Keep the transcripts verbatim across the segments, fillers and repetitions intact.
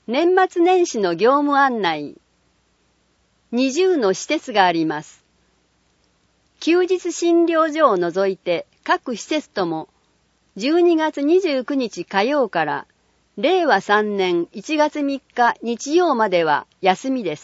年末年始の業務案内。にじゅうの施設があります。休日診療所を除いて各施設ともじゅうにがつにじゅうくにち火曜かられいわさんねんいちがつみっか日曜までは休みです。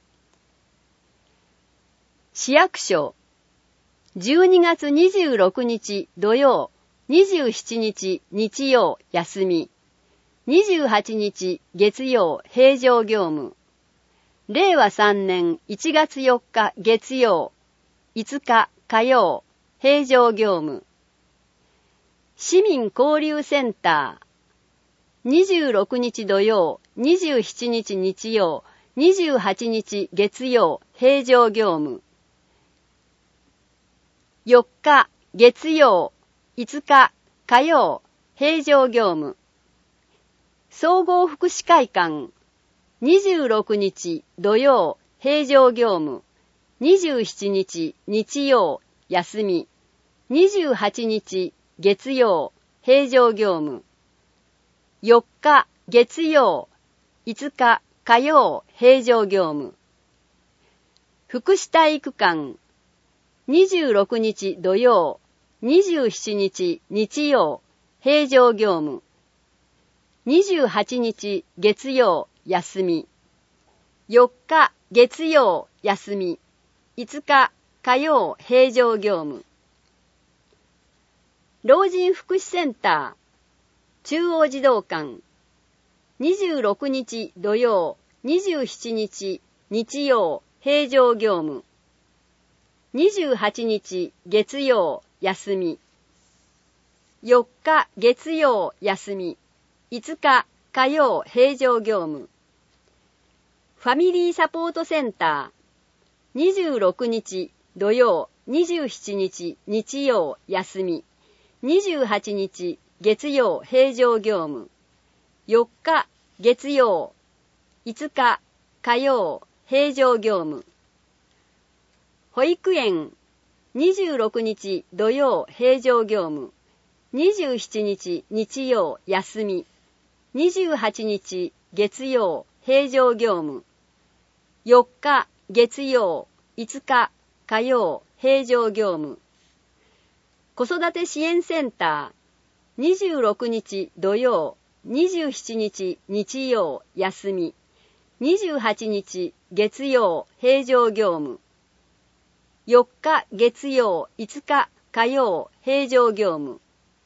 市役所じゅうにがつにじゅうろくにち土曜、にじゅうしちにち日曜休み、にじゅうはちにち月曜平常業務、れいわさんねんいちがつよっか月曜、いつか火曜平常業務。市民交流センターにじゅうろくにち土曜、にじゅうしちにち日曜、にじゅうはちにち月曜平常業務。よっか月曜、いつか火曜平常業務。総合福祉会館にじゅうろくにち土曜平常業務、にじゅうしちにち日曜休み、にじゅうはちにち月曜平常業務。よっか月曜、いつか火曜平常業務。福祉体育館にじゅうろくにち土曜、にじゅうしちにち日曜平常業務、にじゅうはちにち月曜休み、よっか月曜休み、いつか火曜平常業務。老人福祉センター中央児童館にじゅうろくにち土曜、にじゅうしちにち日曜平常業務、にじゅうはちにち月曜休み、よっか月曜休み、いつか火曜平常業務。ファミリーサポートセンターにじゅうろくにち土曜、にじゅうしちにち日曜休み、にじゅうはちにち月曜平常業務、よっか月曜、いつか火曜平常業務。保育園にじゅうろくにち土曜平常業務、にじゅうしちにち日曜休み、にじゅうはちにち月曜平常業務、よっか月曜、いつか火曜平常業務。子育て支援センターにじゅうろくにち土曜、にじゅうしちにち日曜休み、にじゅうはちにち月曜平常業務、よっか月曜、いつか火曜平常業務。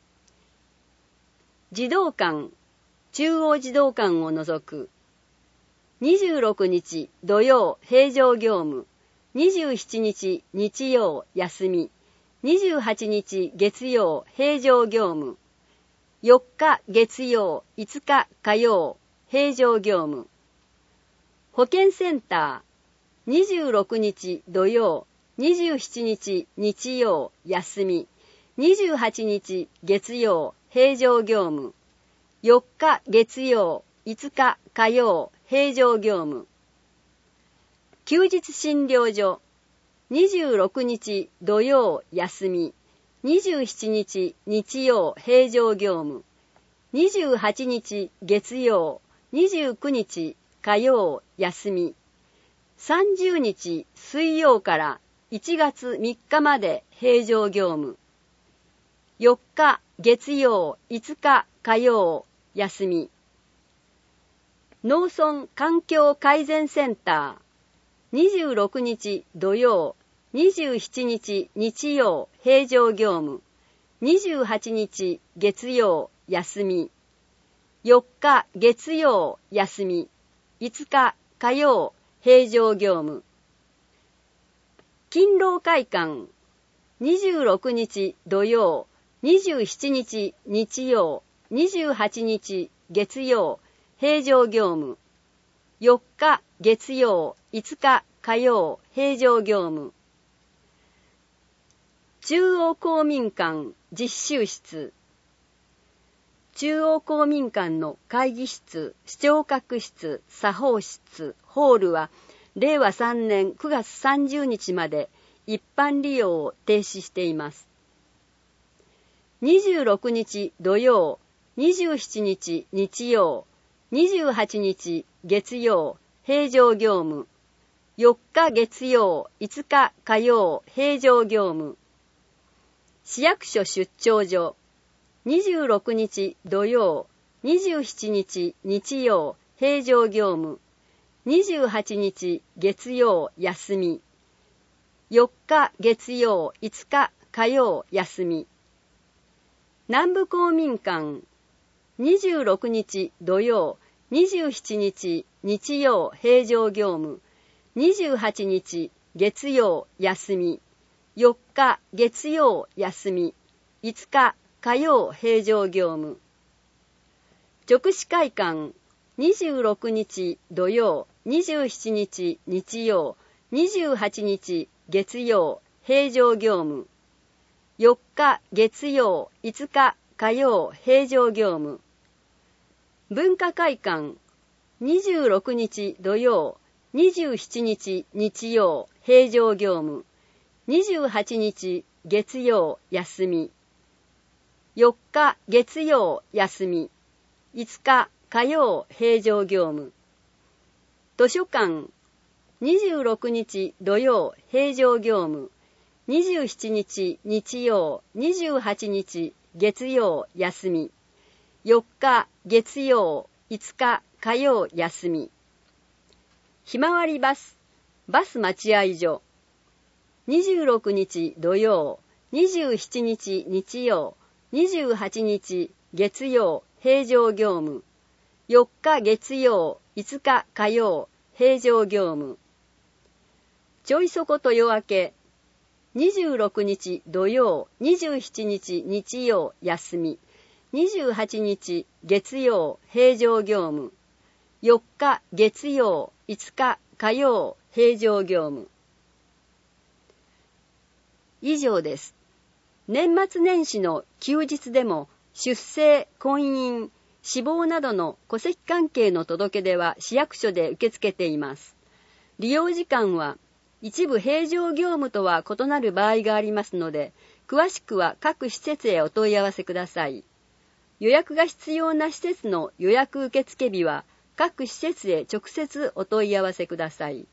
児童館中央児童館を除くにじゅうろくにち土曜平常業務、にじゅうしちにち日曜休み、にじゅうはちにち月曜平常業務、よっか月曜、いつか火曜平常業務。保健センターにじゅうろくにち土曜、にじゅうしちにち日曜休み、にじゅうはちにち月曜平常業務、よっか月曜、いつか火曜平常業務。休日診療所にじゅうろくにち土曜休み、にじゅうしちにち日曜平常業務、にじゅうはちにち月曜、にじゅうくにち火曜休み、さんじゅうにち水曜からいちがつみっかまで平常業務、よっか月曜、いつか火曜休み。農村環境改善センターにじゅうろくにち土曜、にじゅうしちにち日曜平常業務、にじゅうはちにち月曜休み、よっか月曜休み、いつか火曜平常業務。勤労会館にじゅうろくにち土曜、にじゅうしちにち日曜、にじゅうはちにち月曜平常業務、よっか月曜、いつか火曜平常業務。中央公民館実習室中央公民館の会議室、視聴覚室、作法室、ホールはれいわさんねんくがつさんじゅうにちまで一般利用を停止しています。にじゅうろくにち土曜、にじゅうしちにち日曜、 にじゅうはちにち月曜平常業務、よっか月曜、いつか火曜平常業務。市役所出張所、にじゅうろくにち土曜、にじゅうしちにち日曜平常業務、にじゅうはちにち月曜休み、よっか月曜、いつか火曜休み。南部公民館、にじゅうろくにち土曜、にじゅうしちにち日曜平常業務、にじゅうはちにち月曜休み、よっか月曜休み、いつか火曜平常業務。勅使会館、にじゅうろくにち土曜、にじゅうしちにち日曜、にじゅうはちにち月曜平常業務、よっか月曜、いつか火曜平常業務。文化会館、にじゅうろくにち土曜、にじゅうしちにち日曜平常業務、にじゅうはちにち月曜休み、よっか月曜休み、いつか火曜平常業務。図書館、にじゅうろくにち土曜平常業務、にじゅうしちにち日曜、にじゅうはちにち月曜休み、よっか月曜、いつか火曜休み。ひまわりバス、バス待合所、にじゅうろくにち土曜、にじゅうしちにち日曜、にじゅうはちにち月曜平常業務、よっか月曜、いつか火曜平常業務。ちょいそこ豊明、にじゅうろくにち土曜、にじゅうしちにち日曜休み、にじゅうはちにち月曜平常業務、よっか月曜、いつか火曜平常業務。以上です。年末年始の休日でも出生、婚姻、死亡などの戸籍関係の届け出は市役所で受け付けています。利用時間は一部平常業務とは異なる場合がありますので、詳しくは各施設へお問い合わせください。予約が必要な施設の予約受付日は各施設へ直接お問い合わせください。